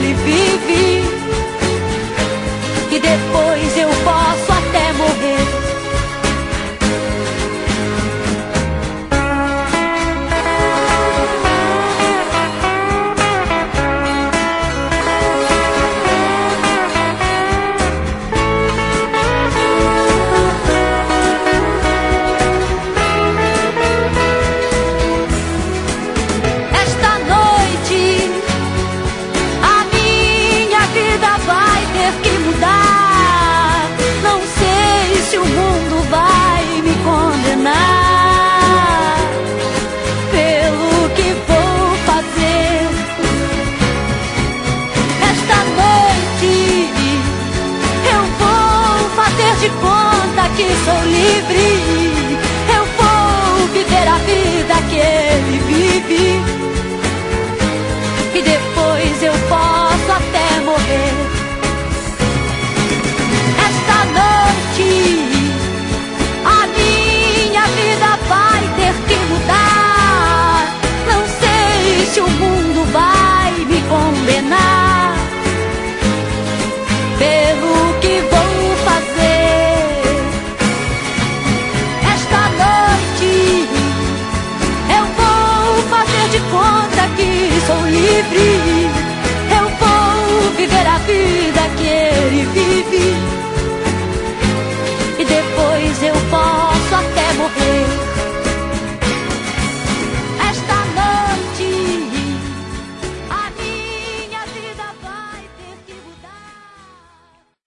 ele vive, e depois eu posso até morrer. De conta que sou livre, eu vou viver a vida que ele vive, e depois eu posso até morrer. Esta noite a minha vida vai ter que mudar. Não sei se o mundo vai me condenar pelo que vou fazer. De conta que sou livre, eu vou viver a vida